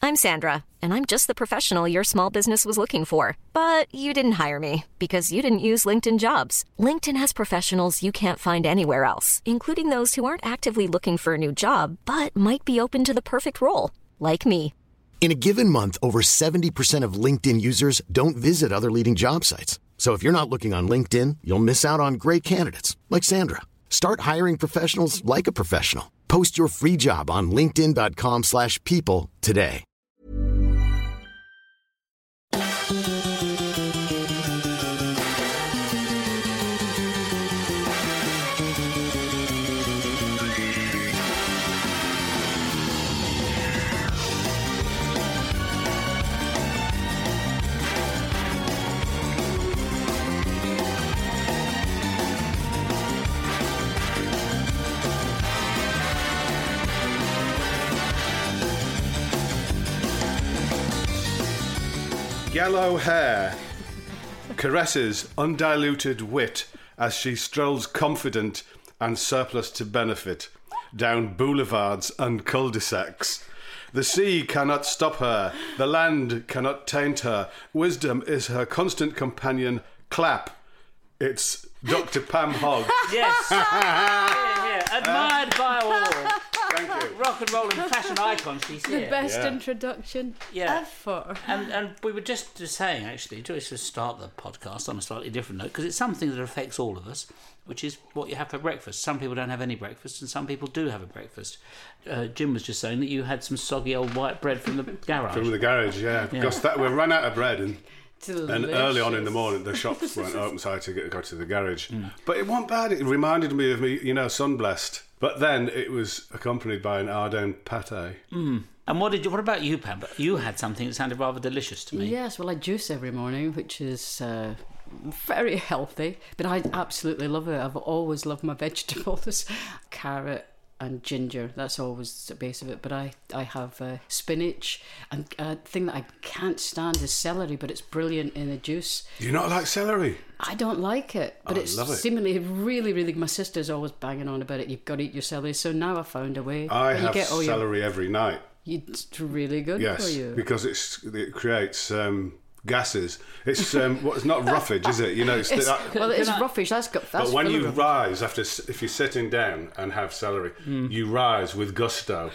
I'm Sandra, and I'm just the professional your small business was looking for. But you didn't hire me because you didn't use LinkedIn Jobs. LinkedIn has professionals you can't find anywhere else, including those who aren't actively looking for a new job, but might be open to the perfect role, like me. In a given month, over 70% of LinkedIn users don't visit other leading job sites. So if you're not looking on LinkedIn, you'll miss out on great candidates like Sandra. Start hiring professionals like a professional. Post your free job on linkedin.com/people today. Yellow hair caresses undiluted wit as she strolls confident and surplus to benefit down boulevards and cul-de-sacs. The sea cannot stop her, the land cannot taint her. Wisdom is her constant companion. Clap. It's Dr. Pam Hogg. Yes. Here. Admired by all. Thank you. Rock and roll and fashion icon, she's here. The best introduction ever. And we were just saying, actually, to start the podcast on a slightly different note, because it's something that affects all of us, which is what you have for breakfast. Some people don't have any breakfast, and some people do have a breakfast. Jim was just saying that you had some soggy old white bread from the garage. From the garage, because we ran out of bread and early on in the morning the shops weren't open, so I had to go to the garage. But it wasn't bad. It reminded me of me, sun-blessed. But then it was accompanied by an Ardennes pâté. And what about you, Pam? You had something that sounded rather delicious to me. Yes, well, I juice every morning, which is very healthy, but I absolutely love it. I've always loved my vegetables, carrot and ginger. That's always the base of it. But I have spinach, and a thing that I can't stand is celery, but it's brilliant in a juice. Do you not like celery? I don't like it, but it's seemingly really, really. My sister's always banging on about it. You've got to eat your celery. So now I've found a way. I have celery every night. It's really good for you. Yes, because it creates gases. It's it's not roughage, is it? It's roughage. That's but when you rise if you're sitting down and have celery, you rise with gusto.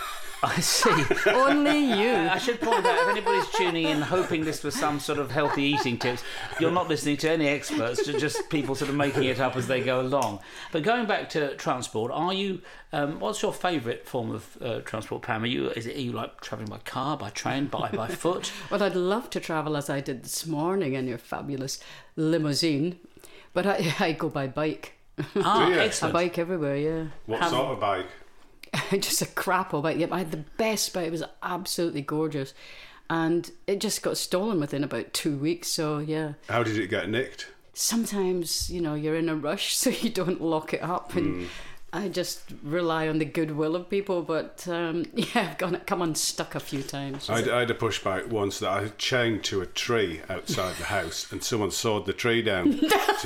I see. Only you. I should point out, if anybody's tuning in hoping this was some sort of healthy eating tips, you're not listening to any experts, just people sort of making it up as they go along. But going back to transport, are you? What's your favourite form of transport, Pam? Are you like travelling by car, by train, by foot? Well, I'd love to travel as I did this morning in your fabulous limousine, but I go by bike. Excellent. I bike everywhere, yeah. What sort of bike? Just a crap old bike. I had the best bike. It was absolutely gorgeous, and it just got stolen within about 2 weeks. So yeah. How did it get nicked? Sometimes you're in a rush, so you don't lock it up, and I just rely on the goodwill of people. But I've come unstuck a few times. I had a push bike once that I had chained to a tree outside the house, and someone sawed the tree down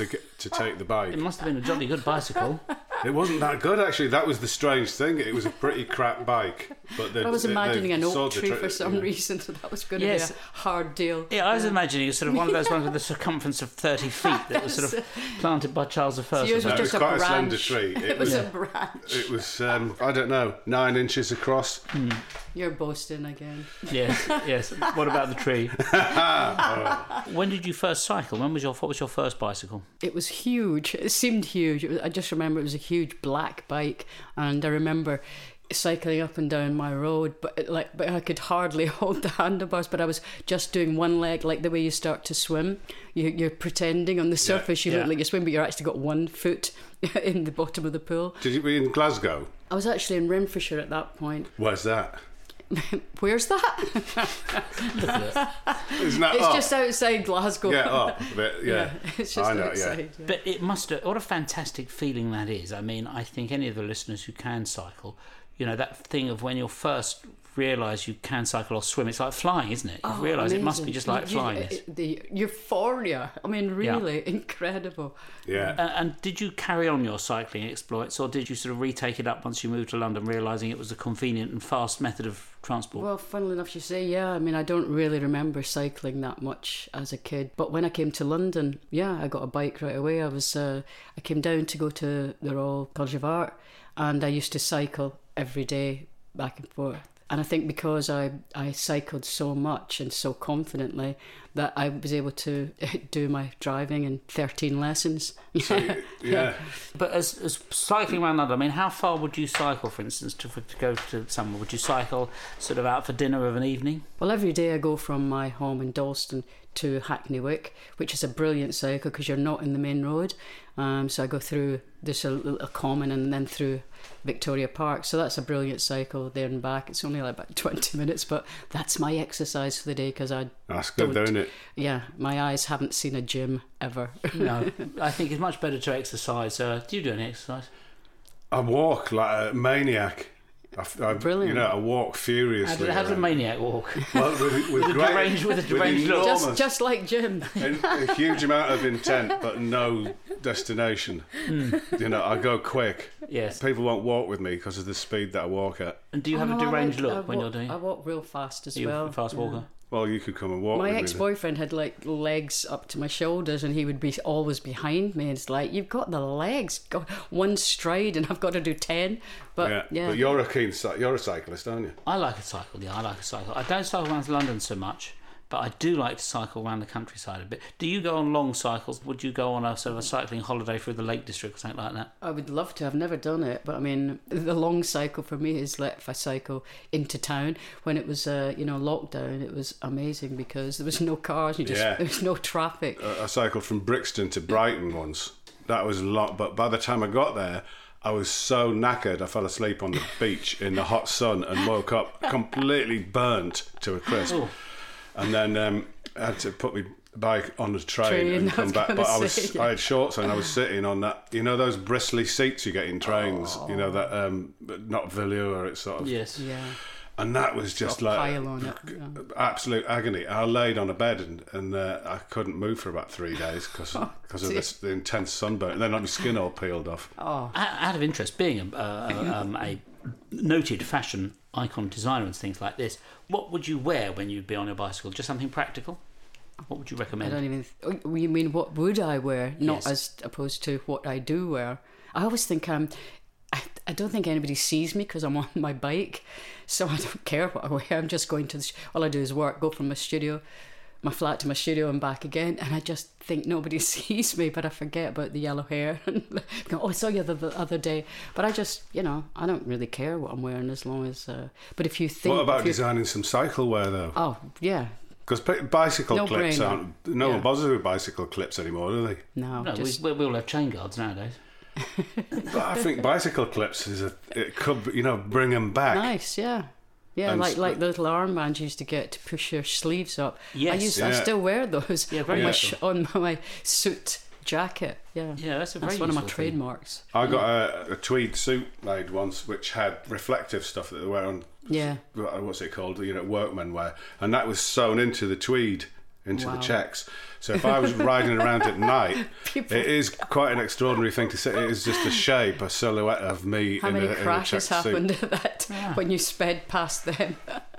to take the bike. It must have been a jolly good bicycle. It wasn't that good, actually. That was the strange thing. It was a pretty crap bike. But I was imagining an oak tree for some reason, so that was going to be a hard deal. Yeah, I was imagining sort of one of those ones with a circumference of 30 feet that was sort of planted by Charles I. So yours was just it was quite a slender tree. It was a branch. It was, I don't know, 9 inches across. You're boasting again. Yes. What about the tree? When did you first cycle? What was your first bicycle? It was huge. It seemed huge. I just remember it was a huge black bike, and I remember cycling up and down my road, but I could hardly hold the handlebars, but I was just doing one leg, like the way you start to swim. You're pretending on the surface you look like you swim, but you're actually got 1 foot in the bottom of the pool. Did you be in Glasgow? I was actually in Renfrewshire at that point. Where's that? Where's that? Isn't that it's up? just outside Glasgow. Yeah, up a bit, yeah. It's just outside. Yeah. But it must have, what a fantastic feeling that is. I mean, I think any of the listeners who can cycle, that thing of when you're first realise you can cycle or swim. It's like flying, isn't it? You realise it must be just like flying. The euphoria. I mean, really incredible. Yeah. And did you carry on your cycling exploits, or did you sort of retake it up once you moved to London, realising it was a convenient and fast method of transport? Well, funnily enough, you say, yeah. I mean, I don't really remember cycling that much as a kid. But when I came to London, I got a bike right away. I came down to go to the Royal College of Art, and I used to cycle every day back and forth. And I think because I cycled so much and so confidently that I was able to do my driving in 13 lessons. Yeah. But as cycling around London, I mean, how far would you cycle, for instance, to go to somewhere? Would you cycle sort of out for dinner of an evening? Well, every day I go from my home in Dalston to Hackney Wick, which is a brilliant cycle because you're not in the main road. So I go through this a common and then through Victoria Park. So that's a brilliant cycle there and back. It's only like about 20 minutes, but that's my exercise for the day because That's good, don't it? Yeah, my eyes haven't seen a gym ever. No, I think it's much better to exercise. Do you do any exercise? I walk like a maniac. Brilliant. I walk furiously. How does a maniac walk? Well, with a deranged look. Just like Jim. a huge amount of intent, but no destination. I go quick. Yes. People won't walk with me because of the speed that I walk at. And do you have a deranged look when you're doing it? I walk real fast as Are you well. a fast walker? Well, you could come and walk My with me. ex-boyfriend had like legs up to my shoulders and he would be always behind me. It's like, you've got the legs, go one stride and I've got to do 10. But But you're a cyclist, aren't you? I like a cycle, I like a cycle. I don't cycle around London so much, but I do like to cycle around the countryside a bit. Do you go on long cycles? Would you go on a sort of a cycling holiday through the Lake District or something like that? I would love to. I've never done it, but I mean, the long cycle for me is like if I cycle into town. When it was, lockdown, it was amazing because there was no cars, there was no traffic. I cycled from Brixton to Brighton once. That was a lot, but by the time I got there, I was so knackered I fell asleep on the beach in the hot sun and woke up completely burnt to a crisp. Oh. And then I had to put my bike on the train and come back. But I had shorts on and I was sitting on that, those bristly seats you get in trains, that not velour, it's sort of... Yes. Yeah. And that was just like pile on it, absolute agony. I laid on a bed and I couldn't move for about 3 days because of the intense sunburn. And then my skin all peeled off. Oh. Out of interest, being a noted fashion icon designer and things like this, what would you wear when you'd be on your bicycle? Just something practical? What would you recommend? I don't even... You mean what would I wear? Not Yes. as opposed to what I do wear. I always think I don't think anybody sees me because I'm on my bike, so I don't care what I wear. I'm just going to all I do is work, go from my flat to my studio and back again, and I just think nobody sees me, but I forget about the yellow hair and go, I saw you the other day. But I just, I don't really care what I'm wearing as long as... But if you think... What about designing some cycle wear, though? Oh, yeah. Because bicycle clips brainer. No one bothers with bicycle clips anymore, do they? No, we all have chain guards nowadays. But I think bicycle clips it could, bring them back. Nice, yeah. Yeah, And like the little armbands you used to get to push your sleeves up. Yes. I still wear those very useful. on my suit jacket. Yeah, that's a very one of my useful thing. trademarks. I got a tweed suit made once, which had reflective stuff that they wear on. Yeah. What's it called? Workmen wear, and that was sewn into the tweed, into the checks. So if I was riding around at night, it is quite an extraordinary thing to see. It is just a silhouette of me. How many in crashes a checked happened suit. at that when you sped past them?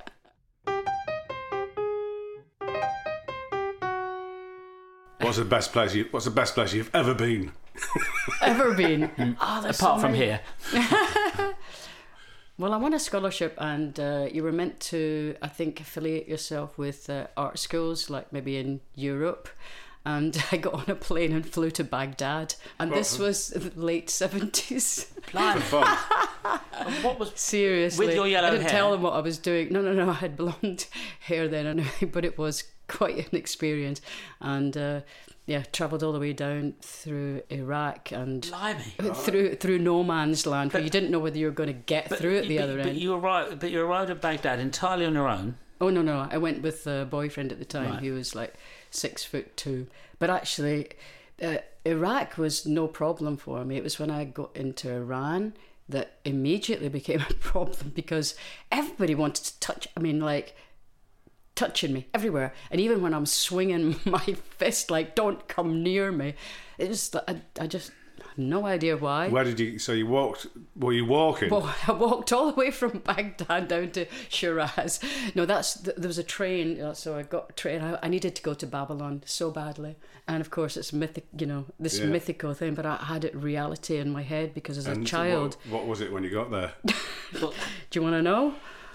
What's the best place you've ever been? Ever been? Apart from here. Well, I won a scholarship and you were meant to, I think, affiliate yourself with art schools, like maybe in Europe. And I got on a plane and flew to Baghdad. And this was the late 70s. For fun. What was... Seriously. With your yellow I didn't hair? tell them what I was doing. No, I had blonde hair then anyway, but it was quite an experience. And travelled all the way down through Iraq and Blimey. through no man's land where you didn't know whether you were going to get through at the other end. But you arrived at Baghdad entirely on your own. Oh, no. I went with a boyfriend at the time. Right. He was like 6'2". But actually, Iraq was no problem for me. It was when I got into Iran that immediately became a problem because everybody wanted to touch. I mean, like, touching me everywhere. And even when I'm swinging my fist, like, don't come near me, it was, I just have no idea why. Where did you, so you walked, were you walking? Well, I walked all the way from Baghdad down to Shiraz. No, there was a train, so I got a train. I needed to go to Babylon so badly. And of course, it's mythical thing, but I had it reality in my head because as a child. What was it when you got there? Do you want to know?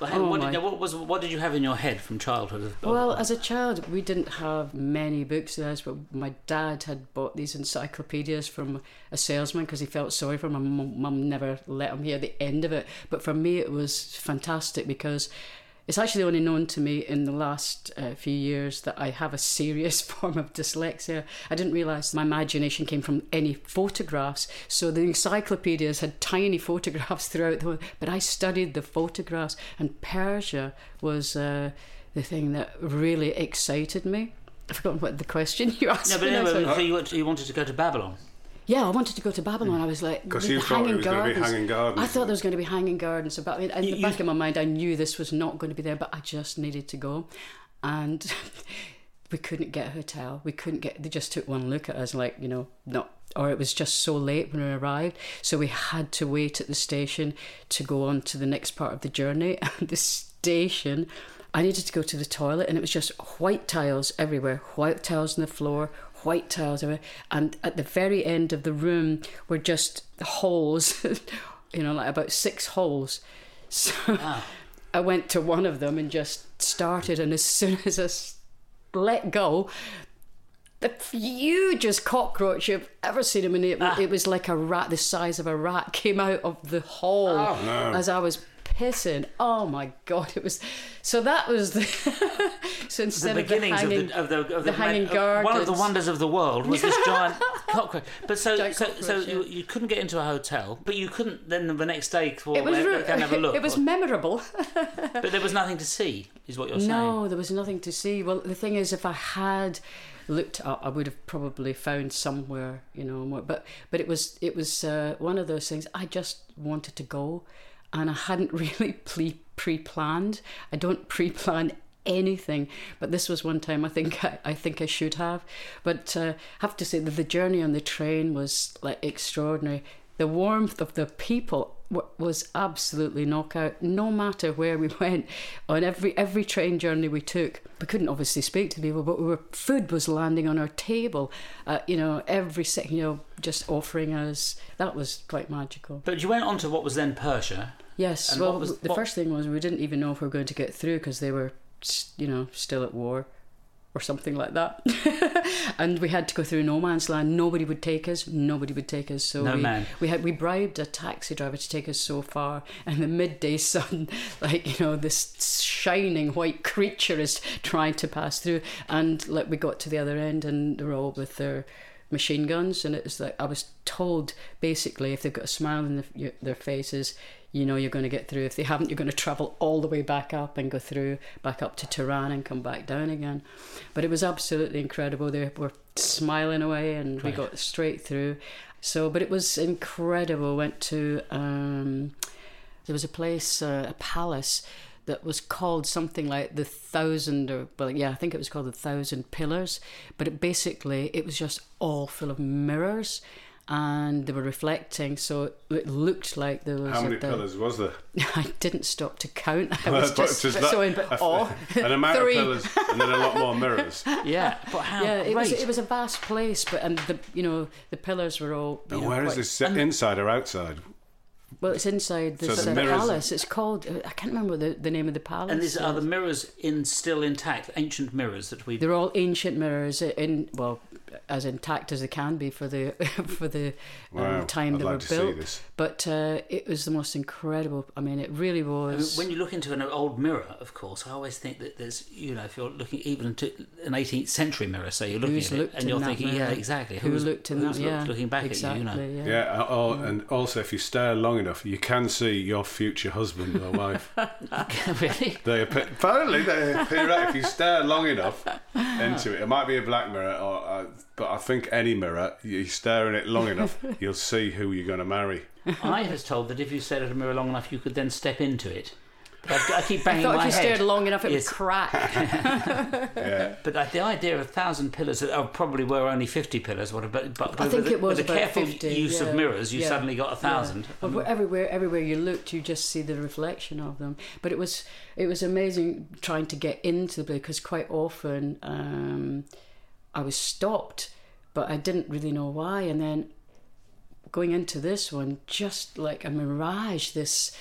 What did you have in your head from childhood? Well, as a child, we didn't have many books in the house, but my dad had bought these encyclopedias from a salesman because he felt sorry for my mum never let him hear the end of it. But for me, it was fantastic because it's actually only known to me in the last few years that I have a serious form of dyslexia. I didn't realise my imagination came from any photographs. So the encyclopedias had tiny photographs throughout the whole, but I studied the photographs, and Persia was the thing that really excited me. I've forgotten what the question you asked me. So you wanted to go to Babylon? Yeah, I wanted to go to Babylon. I was like, because you thought it was going to be hanging gardens. I thought there was going to be hanging gardens. But in the back of my mind, I knew this was not going to be there, but I just needed to go. And we couldn't get a hotel. They just took one look at us like, or it was just so late when we arrived. So we had to wait at the station to go on to the next part of the journey. And the station, I needed to go to the toilet, and it was just white tiles everywhere, white tiles on the floor, white tiles everywhere. And at the very end of the room were just holes, like about 6 holes. So I went to one of them and just started, and as soon as I let go, the hugest cockroach you've ever seen. I mean, it was like a rat, the size of a rat, came out of the hole as I was pissing. Oh my God, it was. So that was the. So instead the beginnings of the hanging gardens, one of the wonders of the world was this giant cockroach. But so you couldn't get into a hotel, but you couldn't then the next day go and have a look. It was memorable. But there was nothing to see, is what you're saying. No, there was nothing to see. Well, the thing is, if I had looked up, I would have probably found somewhere, more. But it was one of those things. I just wanted to go. And I hadn't really pre-planned. I don't pre-plan anything, but this was one time I think I should have. But I have to say that the journey on the train was like extraordinary. The warmth of the people was absolutely knockout. No matter where we went, on every train journey we took, we couldn't obviously speak to people, but food was landing on our table. Every second, just offering us. That was quite magical. But you went on to what was then Persia. Yes. And the first thing was we didn't even know if we were going to get through because they were, still at war. Or something like that. And we had to go through no man's land. Nobody would take us. So we bribed a taxi driver to take us so far. And the midday sun, this shining white creature is trying to pass through. And we got to the other end, and they were all with their machine guns. And it was like I was told basically if they've got a smile in their faces, you're going to get through. If they haven't, you're going to travel all the way back up and go through back up to Tehran and come back down again. But it was absolutely incredible. They were smiling away, and we got straight through. But it was incredible. Went to there was a place, a palace that was called something like the 1,000, I think it was called the 1,000 Pillars. But it was just all full of mirrors. And they were reflecting, so it looked like there was. How many pillars was there? I didn't stop to count. I was just so in awe. An amount of pillars, and then a lot more mirrors. Yeah, but how? Yeah, it was a vast place, and the pillars were all. Where is this? Inside or outside? Well, it's inside this palace. It's called. I can't remember the name of the palace. And are the mirrors still intact? Ancient mirrors that we. They're all ancient mirrors as intact as they can be for the time they were built. But it was the most incredible. I mean, it really was. When you look into an old mirror, of course, I always think that there's, if you're looking even into an 18th century mirror, so you're looking at it and you're thinking, mirror? Yeah, exactly. Who looked in that? Yeah, looking back exactly, at you, Yeah, and also if you stare long enough, you can see your future husband or wife. Really? Apparently, if you stare long enough into it, it might be a black mirror, but I think any mirror, you stare in it long enough, you'll see who you're going to marry. I was told that if you stared at a mirror long enough, you could then step into it. But I keep banging I thought my if you head. stared long enough, it Yes. would crack. Yeah. But the idea of 1,000 pillars, probably were only 50 pillars, but I think it was with the about careful 50, use of mirrors, you suddenly got 1,000. Yeah. Well, everywhere you looked, you just see the reflection of them. But it was amazing trying to get into the blue, because quite often I was stopped, but I didn't really know why. And then going into this one, just like a mirage, this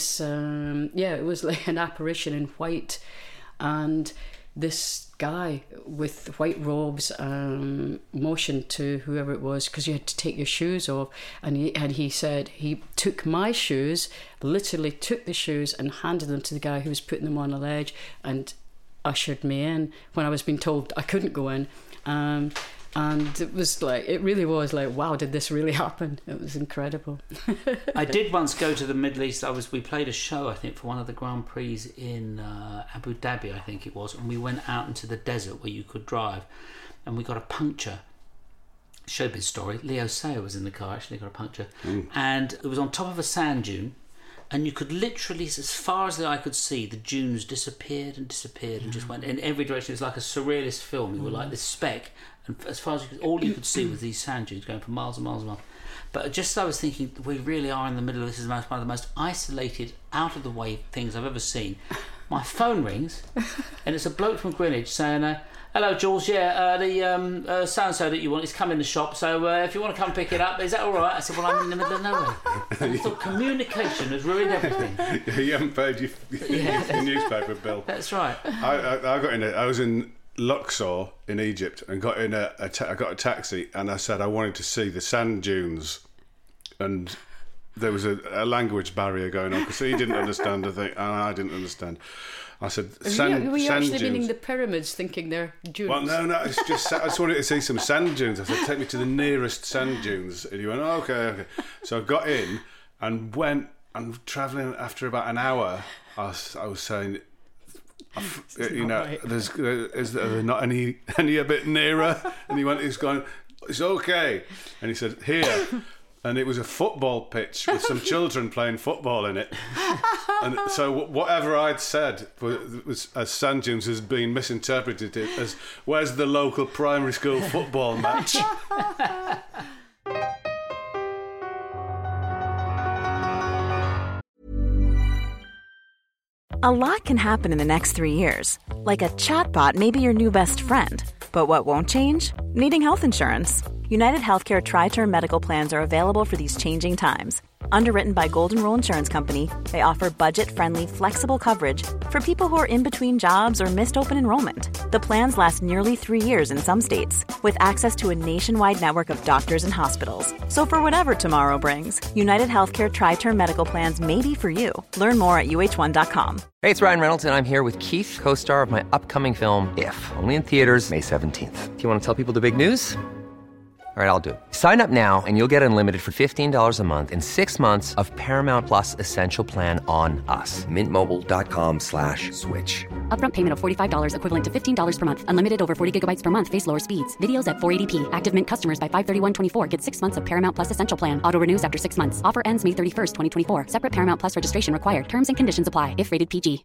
it was like an apparition in white, and this guy with white robes motioned to whoever it was, because you had to take your shoes off, and he said he took my shoes, literally took the shoes and handed them to the guy who was putting them on a ledge, and ushered me in when I was being told I couldn't go in. And it really was like, wow, did this really happen? It was incredible. I did once go to the Middle East. We played a show, I think, for one of the Grand Prix in Abu Dhabi, I think it was, and we went out into the desert where you could drive, and we got a puncture. Showbiz story. Leo Sayer was in the car, actually got a puncture, and it was on top of a sand dune, and you could literally, as far as the eye could see, the dunes disappeared and just went in every direction. It was like a surrealist film. You were like this speck, and as far as all you could see was these sand dunes going for miles and miles and miles. But just as I was thinking, we really are in the middle of this. Is one of the most isolated, out of the way things I've ever seen. My phone rings, and it's a bloke from Greenwich saying, "Hello, Jules. Yeah, the so-and-so that you want is coming in the shop. So if you want to come pick it up, is that all right?" I said, "Well, I'm in the middle of nowhere." I thought communication has ruined everything. You haven't paid your newspaper bill. That's right. I was in Luxor in Egypt and got in I got a taxi, and I said I wanted to see the sand dunes, and there was a language barrier going on because he didn't understand the thing and I didn't understand. I said, were you actually dunes. meaning the pyramids, thinking they're dunes? Well, no, it's just I just wanted to see some sand dunes. I said, take me to the nearest sand dunes. And he went, oh, okay. So I got in and went, and travelling after about an hour, I was saying, is there not any a bit nearer? And he's going, it's okay. And he said, here. And it was a football pitch with some children playing football in it. And so whatever I'd said was as sand dunes has been misinterpreted as, where's the local primary school football match? A lot can happen in the next 3 years. Like a chatbot may be your new best friend. But what won't change? Needing health insurance. United Healthcare Tri-Term Medical Plans are available for these changing times. Underwritten by Golden Rule Insurance Company, they offer budget-friendly, flexible coverage for people who are in between jobs or missed open enrollment. The plans last nearly 3 years in some states, with access to a nationwide network of doctors and hospitals. So for whatever tomorrow brings, United Healthcare Tri-Term Medical Plans may be for you. Learn more at uh1.com. Hey, it's Ryan Reynolds, and I'm here with Keith, co-star of my upcoming film, If, only in theaters May 17th. Do you want to tell people the big news? All right, I'll do it. Sign up now and you'll get unlimited for $15 a month and 6 months of Paramount Plus Essential Plan on us. MintMobile.com/switch. Upfront payment of $45 equivalent to $15 per month. Unlimited over 40 gigabytes per month. Face lower speeds. Videos at 480p. Active Mint customers by 531.24 get 6 months of Paramount Plus Essential Plan. Auto renews after 6 months. Offer ends May 31st, 2024. Separate Paramount Plus registration required. Terms and conditions apply if rated PG.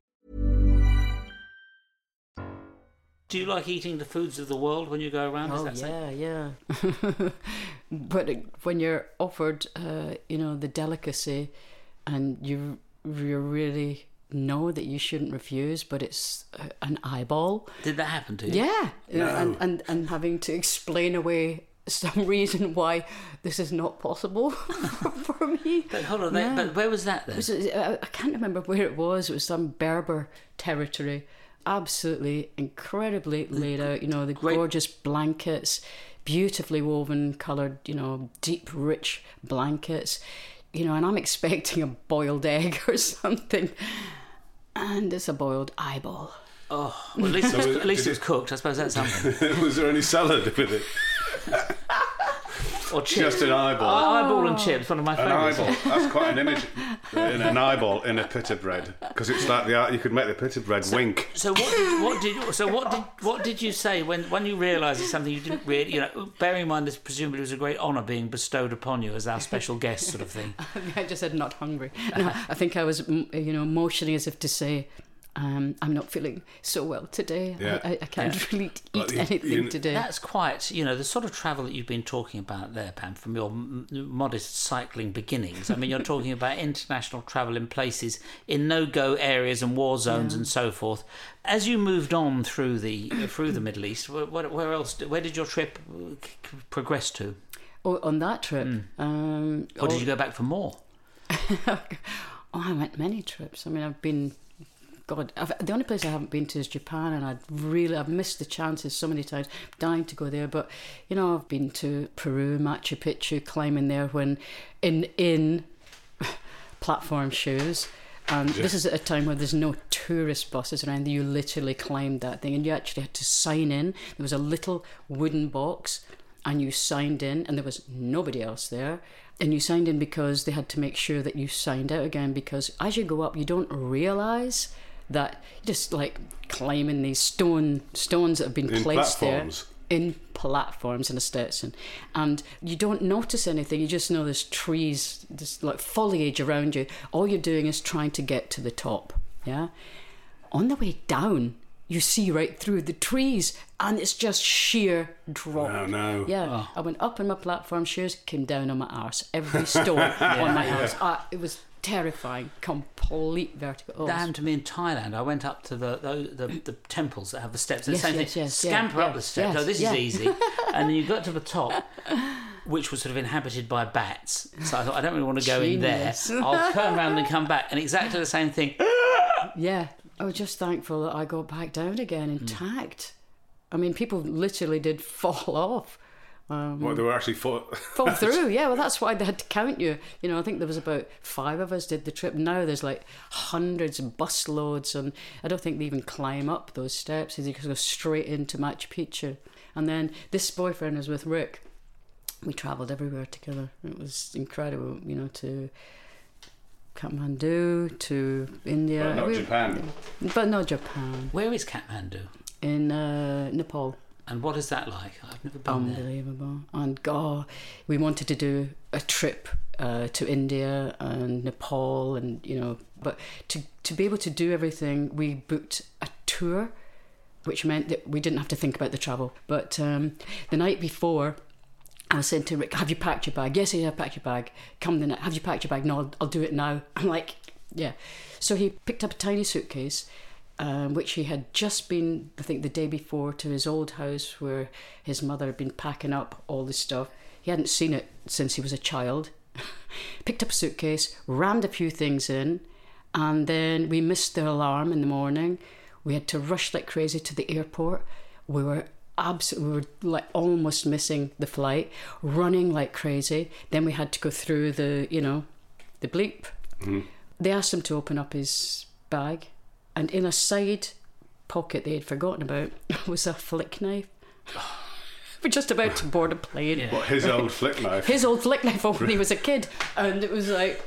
Do you like eating the foods of the world when you go around? Yeah. But when you're offered, the delicacy, and you really know that you shouldn't refuse, but it's an eyeball. Did that happen to you? Yeah, No. and having to explain away some reason why this is not possible for me. But hold on, Yeah. but where was that then? I can't remember where it was. It was some Berber territory. Absolutely incredibly laid out. The gorgeous blankets, beautifully woven, coloured, deep, rich blankets. And I'm expecting a boiled egg or something, and it's a boiled eyeball. Oh, well, at least it was cooked. I suppose that's something. Was there any salad with it? Or chips. Just an eyeball. Eyeball and chips, one of my An favourites. eyeball. That's quite an image. in an eyeball in a pita bread, because it's like you could make the pita bread wink. So what did you say when you realised it's something you didn't really, bearing in mind this presumably was a great honour being bestowed upon you as our special guest sort of thing? I just said not hungry. No, I think I was, motioning as if to say, I'm not feeling so well today. Yeah. I can't really eat anything today. That's quite, the sort of travel that you've been talking about there, Pam, from your modest cycling beginnings. I mean, you're talking about international travel in places in no-go areas and war zones and so forth. As you moved on through the Middle East, where did your trip progress to? Oh, on that trip? Or did you go back for more? I went many trips. I mean, I've been... God, the only place I haven't been to is Japan, and I've missed the chances so many times. I'm dying to go there, but I've been to Peru, Machu Picchu, climbing there when in platform shoes, and this is at a time where there's no tourist buses around. You literally climbed that thing, and you actually had to sign in. There was a little wooden box, and you signed in, and there was nobody else there. And you signed in because they had to make sure that you signed out again, because as you go up, you don't realise that you're just like climbing these stones that have been placed platforms. There in platforms in a Stetson, and you don't notice anything. You just know there's trees, there's like foliage around you. All you're doing is trying to get to the top. Yeah. On the way down, you see right through the trees, and it's just sheer drop. Oh, no. Yeah. Oh. I went up in my platform shoes, came down on my arse. Every stone on my arse. It was terrifying, complete vertigo. Oh, that happened to me in Thailand. I went up to the temples that have the steps. And Yes, scamper up the steps. Yes, this is easy. And then you got to the top, which was sort of inhabited by bats. So I thought, I don't really want to go in there. I'll turn around and come back. And exactly the same thing. Yeah. I was just thankful that I got back down again intact. I mean, people literally did fall off. They were actually fall through, yeah. Well, that's why they had to count you. I think there was about 5 of us did the trip. Now there's like hundreds and bus loads, and I don't think they even climb up those steps. They just go straight into Machu Picchu. And then this boyfriend was with Rick. We travelled everywhere together. It was incredible, to Kathmandu, to India. But not Japan. But not Japan. Where is Kathmandu? In Nepal. And what is that like? I've never been there. Unbelievable. And God, we wanted to do a trip to India and Nepal, and but to be able to do everything, we booked a tour, which meant that we didn't have to think about the travel. But the night before, I was saying to Rick, have you packed your bag? Yes, I've packed your bag. Come the night. Have you packed your bag? No, I'll do it now. I'm like, yeah. So he picked up a tiny suitcase, which he had just been, I think, the day before to his old house where his mother had been packing up all this stuff. He hadn't seen it since he was a child. Picked up a suitcase, rammed a few things in, and then we missed the alarm in the morning. We had to rush like crazy to the airport. We were like almost missing the flight, running like crazy. Then we had to go through the bleep. Mm-hmm. They asked him to open up his bag, and in a side pocket they had forgotten about was a flick knife. We're just about to board a plane. Yeah. What, his old flick knife? His old flick knife when he was a kid. And it was like,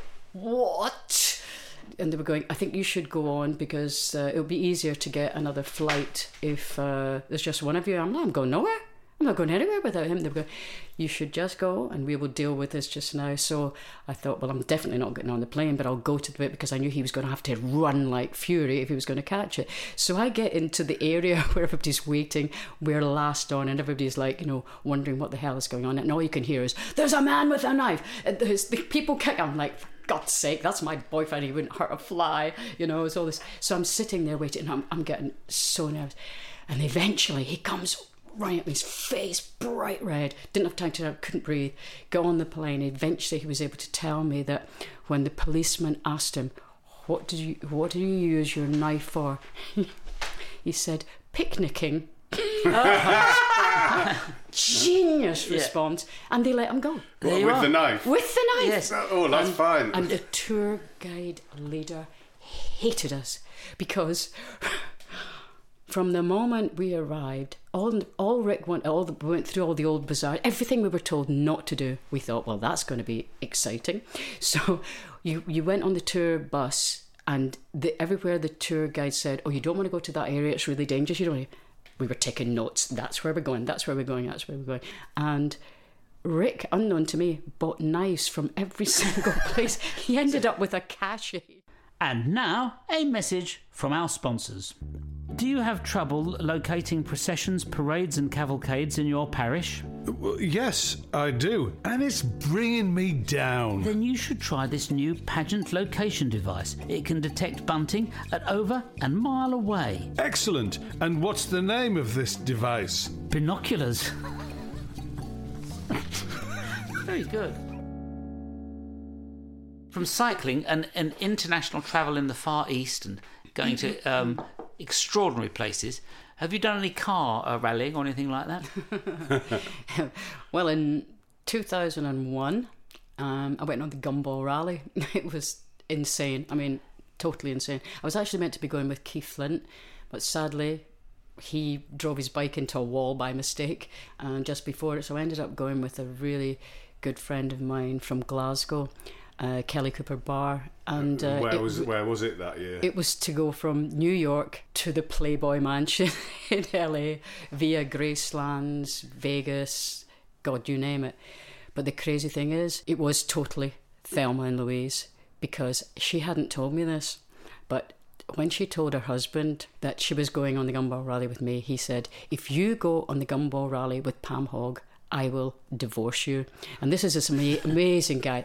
what? And they were going, I think you should go on because it'll be easier to get another flight if there's just one of you. I'm like, I'm going nowhere. I'm not going anywhere without him. They were going, you should just go and we will deal with this just now. So I thought, well, I'm definitely not getting on the plane, but I'll go to the bit because I knew he was going to have to run like fury if he was going to catch it. So I get into the area where everybody's waiting. We're last on and everybody's like, wondering what the hell is going on. And all you can hear is, there's a man with a knife. And there's the people kick. I'm like, for God's sake, that's my boyfriend. He wouldn't hurt a fly. It's all this. So I'm sitting there waiting and I'm getting so nervous. And eventually he comes right at me, his face bright red, didn't have time to, couldn't breathe, got on the plane. Eventually he was able to tell me that when the policeman asked him, what do you use your knife for? He said, picnicking. Genius response. And they let him go. With the knife? With the knife. Yes. Oh, that's fine. And the tour guide leader hated us because from the moment we arrived, all Rick went through all the old bazaar, everything we were told not to do. We thought, well, that's going to be exciting. So You went on the tour bus, and everywhere the tour guide said, "Oh, you don't want to go to that area, it's really dangerous, you don't." We were taking notes. That's where we're going, that's where we're going, that's where we're going. And Rick, unknown to me, bought knives from every single place. He ended up with a cache. And now, a message from our sponsors. Do you have trouble locating processions, parades and cavalcades in your parish? Well, yes, I do. And it's bringing me down. Then you should try this new pageant location device. It can detect bunting at over a mile away. Excellent. And what's the name of this device? Binoculars. Very good. From cycling and international travel in the Far East and going to extraordinary places, have you done any car rallying or anything like that? Well, in 2001, I went on the Gumball Rally. It was insane. I mean, totally insane. I was actually meant to be going with Keith Flint, but sadly, he drove his bike into a wall by mistake just before it. So I ended up going with a really good friend of mine from Glasgow, Kelly Cooper Barr. And where was it that year? It was to go from New York to the Playboy Mansion in LA via Gracelands, Vegas, God, you name it. But the crazy thing is, it was totally Thelma and Louise, because she hadn't told me this. But when she told her husband that she was going on the Gumball Rally with me, he said, "If you go on the Gumball Rally with Pam Hogg, I will divorce you." And this is this amazing guy,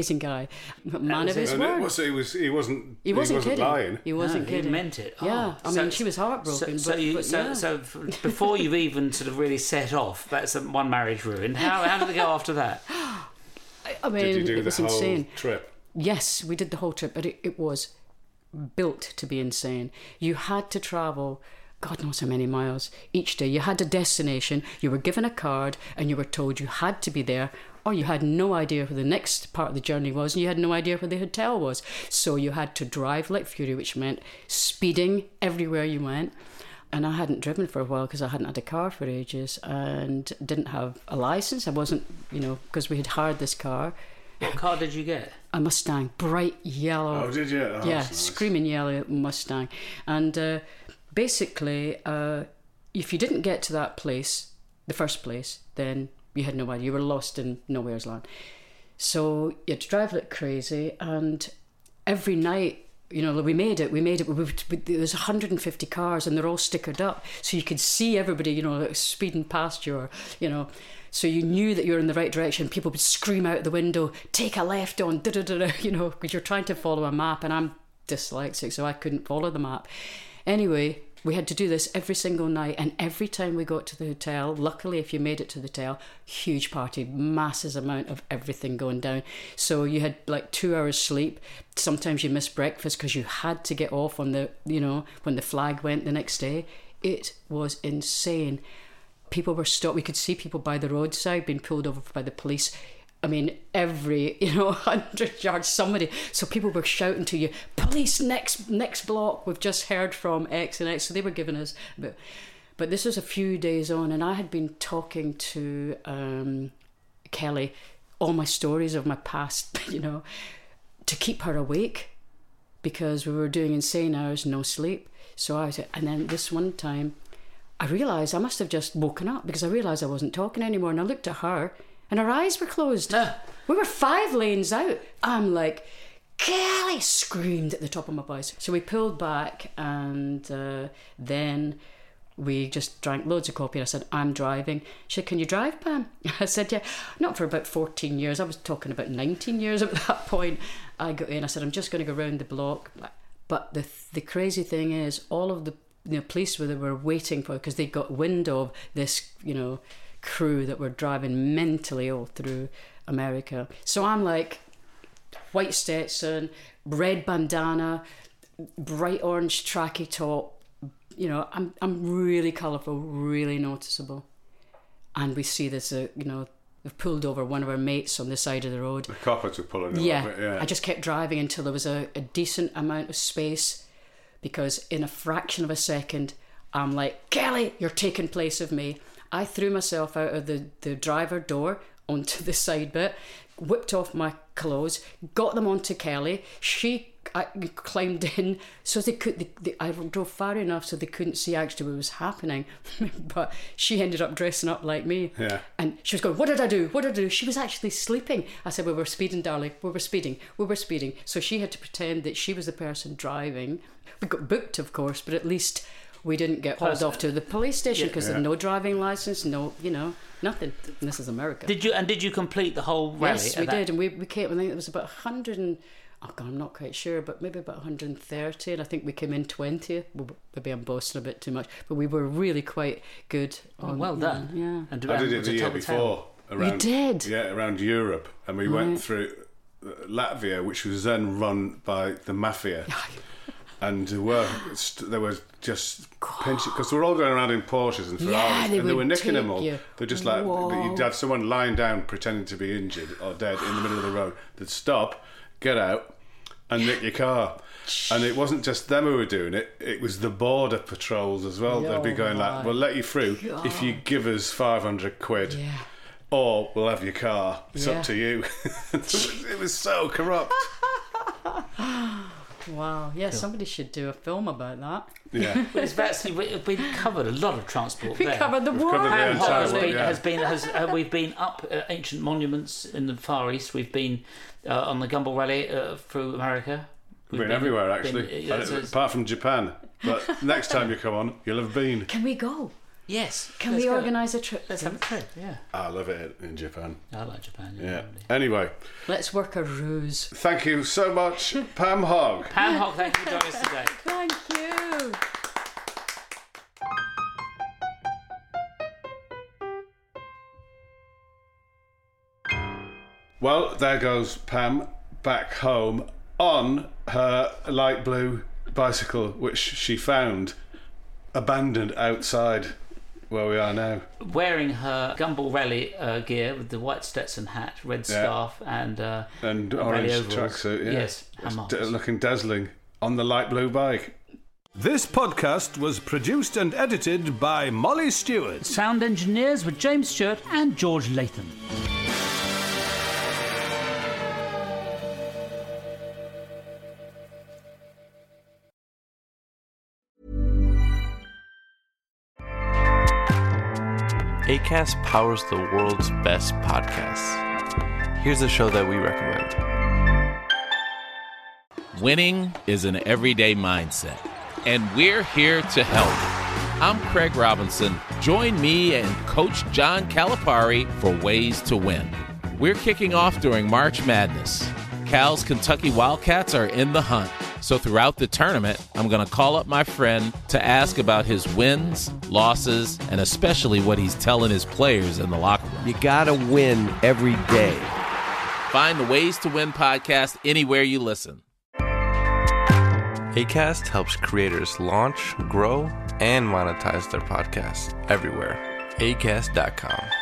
man of his word. He wasn't kidding. Lying. He wasn't kidding. He meant it. Yeah, I mean, she was heartbroken. So before you've even sort of really set off, that's one marriage ruined. How did it go after that? I mean, did you do it was the whole insane. trip? Yes, we did the whole trip, but it was built to be insane. You had to travel God knows how many miles each day. You had a destination, you were given a card, and you were told you had to be there, or you had no idea where the next part of the journey was, and you had no idea where the hotel was. So you had to drive like fury, which meant speeding everywhere you went. And I hadn't driven for a while because I hadn't had a car for ages and didn't have a license. I wasn't, because we had hired this car. What car did you get? A Mustang, bright yellow. Oh, did you? Oh, yeah, nice. Screaming yellow Mustang. And basically, if you didn't get to that place, the first place, then you had no idea. You were lost in nowhere's land. So you had to drive like crazy, and every night, we made it. There was 150 cars, and they're all stickered up, so you could see everybody, speeding past you, or, so you knew that you were in the right direction. People would scream out the window, "Take a left on," because you're trying to follow a map, and I'm dyslexic, so I couldn't follow the map. Anyway, we had to do this every single night, and every time we got to the hotel, luckily if you made it to the hotel, huge party, massive amount of everything going down. So you had like 2 hours sleep. Sometimes you missed breakfast because you had to get off on the, when the flag went the next day. It was insane. People were stopped. We could see people by the roadside being pulled over by the police. I mean, every 100 yards, somebody. So people were shouting to you, "Police next block. We've just heard from X and X." So they were giving us, but this was a few days on, and I had been talking to Kelly, all my stories of my past, to keep her awake, because we were doing insane hours, no sleep. So and then this one time, I realised I must have just woken up, because I realised I wasn't talking anymore, and I looked at her. And her eyes were closed. We were 5 lanes out. I'm like, "Kelly!" screamed at the top of my voice. So we pulled back, and then we just drank loads of coffee. I said, "I'm driving." She said, "Can you drive, Pam?" I said, "Yeah." Not for about 14 years. I was talking about 19 years at that point. I got in. I said, "I'm just going to go round the block." But the crazy thing is, all of the police were waiting for, because they got wind of this, crew that were driving mentally all through America. So I'm like, white Stetson, red bandana, bright orange tracky top. I'm really colourful, really noticeable. And we see this, they've pulled over one of our mates on the side of the road. The coppers were pulling over. Yeah. I just kept driving until there was a decent amount of space, because in a fraction of a second, I'm like, "Kelly, you're taking place of me." I threw myself out of the driver door onto the side bit, whipped off my clothes, got them onto Kelly. I climbed in, so I drove far enough so they couldn't see actually what was happening. But she ended up dressing up like me. Yeah. And she was going, what did I do? What did I do? She was actually sleeping. I said, we were speeding, darling. We were speeding. So she had to pretend that she was the person driving. We got booked, of course, but at least we didn't get hauled off to the police station because there's no driving license, no, nothing. And this is America. Did you complete the whole rally? Yes, we did. And we came, I think it was about 100 and... Oh God, I'm not quite sure, but maybe about 130, and I think we came in 20th. Well, maybe I'm boasting a bit too much, but we were really quite good. Well done. Yeah. And I did it the year before. You did? Yeah, around Europe. And we went through Latvia, which was then run by the mafia. And there were just pinching, because we're all going around in Porsches and Ferraris, and they were nicking them all. They're just like, you'd have someone lying down pretending to be injured or dead in the middle of the road. They'd stop, get out, and nick your car. And it wasn't just them who were doing it, it was the border patrols as well. They'd be going like, we'll let you through if you give us 500 quid. Yeah. Or we'll have your car. It's up to you. It was so corrupt. Wow. Yeah, somebody should do a film about that. Yeah. We've covered a lot of transport there. We covered the world. We've been up ancient monuments in the Far East. We've been on the Gumball Rally through America. We've been everywhere, actually. Apart from Japan. But next time you come on, you'll have been. Can we go? Yes. Can we organise a trip? Let's have a trip, yeah. I love it in Japan. I like Japan, yeah. Anyway. Let's work a ruse. Thank you so much, Pam Hogg. Pam Hogg, thank you for joining us today. Thank you. Well, there goes Pam back home on her light blue bicycle, which she found abandoned outside where we are now. Wearing her Gumball Rally gear with the white Stetson hat, red scarf, and orange tracksuit. Yeah. Yes, looking dazzling on the light blue bike. This podcast was produced and edited by Molly Stewart. Sound engineers were James Stewart and George Latham. Acast powers the world's best podcasts. Here's a show that we recommend. Winning is an everyday mindset, and we're here to help. I'm Craig Robinson. Join me and Coach John Calipari for Ways to Win. We're kicking off during March Madness. Cal's Kentucky Wildcats are in the hunt. So throughout the tournament, I'm going to call up my friend to ask about his wins, losses, and especially what he's telling his players in the locker room. You got to win every day. Find the Ways to Win podcast anywhere you listen. Acast helps creators launch, grow, and monetize their podcasts everywhere. Acast.com.